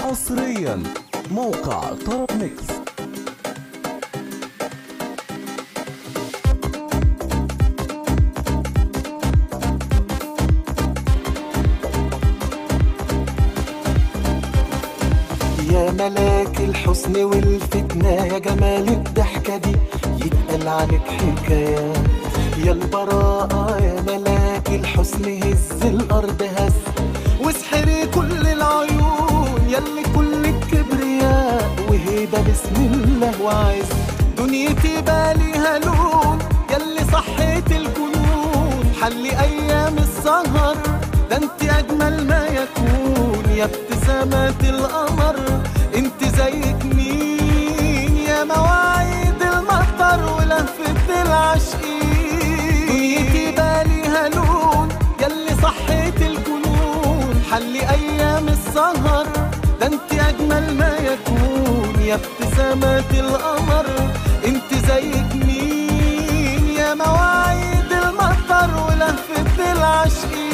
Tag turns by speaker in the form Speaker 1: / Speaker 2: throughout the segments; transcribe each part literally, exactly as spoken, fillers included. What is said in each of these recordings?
Speaker 1: حصريا موقع طرب ميكس.
Speaker 2: يا ملاك الحسن والفتنة، يا جمال الضحكة دي يتقال عنك حكايات. يا البراءة يا ملاك الحسن، هز الأرض هز واسحري كل العيون، ياللي كل الكبرياء وهيبة بسم الله وعز. دنيتي باليها لون، ياللي صحيت الجنون، حلي أيام السهر ده انت أجمل ما يكون. يا ابتسامات القمر انت زيك مين، يا مواعيد المطر ولهفة العاشقين. دنيتي باليها لون، ياللي صحيت الجنون، حلي ايام السهر ده انت اجمل ما يكون. يا ابتسامات القمر انت زيك مين، يا مواعيد المطر ولهفة العاشقين.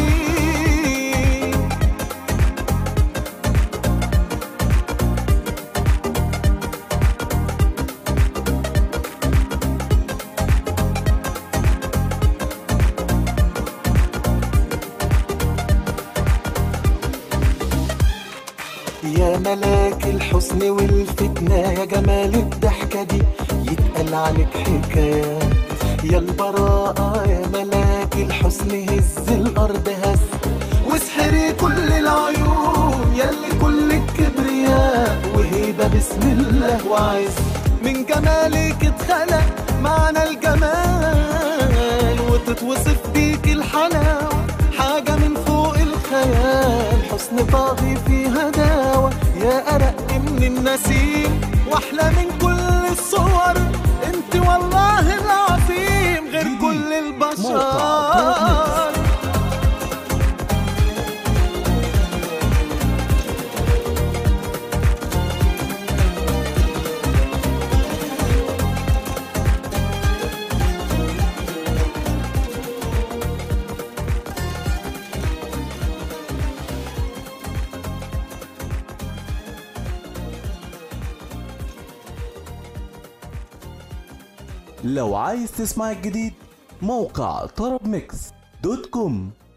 Speaker 2: يا ملاك الحسن والفتنة، يا جمال الضحكة دي يتقال عنك حكايات. يا البراءة يا ملاك الحسن، هز الأرض هز واسحري كل العيون، ياللي كل الكبرياء وهيبة بسم الله وعز. من جمالك اتخلق معنى الجمال، وتتوصف بيك الحلاوة حاجة من فوق الخيال. حسن طاغي فيها داوة، يا أرق من النسيم واحلى من كل الصور. انت والله العظيم غير كل البشر.
Speaker 1: لو عايز تسمع الجديد، موقع طرب ميكس دوت كوم.